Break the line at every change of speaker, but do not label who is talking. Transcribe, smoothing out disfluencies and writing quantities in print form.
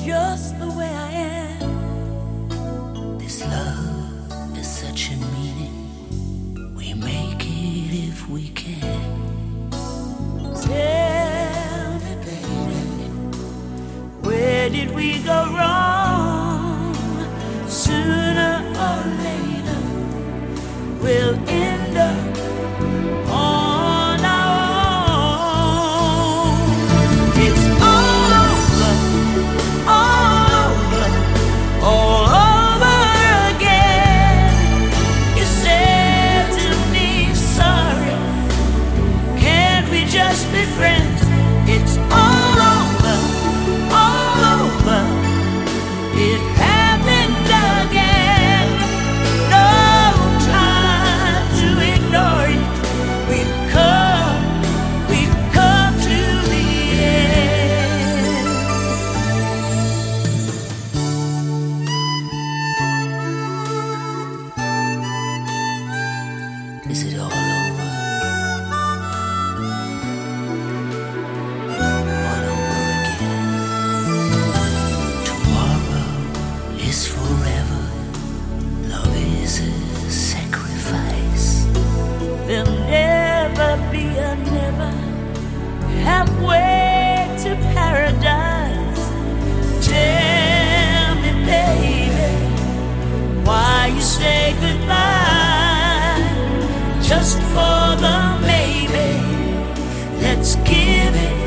just the way I am.
This love is such a meaning. We make it if we can.
Tell me, baby, where did we go wrong? Sooner or later, we'll end up on our own. It's all over, all over, all over again. You said to me, sorry, can't we just be friends? It's all over, all over. It happened again. No time to ignore it. We've come to the end.
Is it all over? All over again. Tomorrow is forever. Love is a sacrifice.
There'll never be a never halfway to paradise. Tell me, baby, why you say goodbye just for the maybe. Let's give it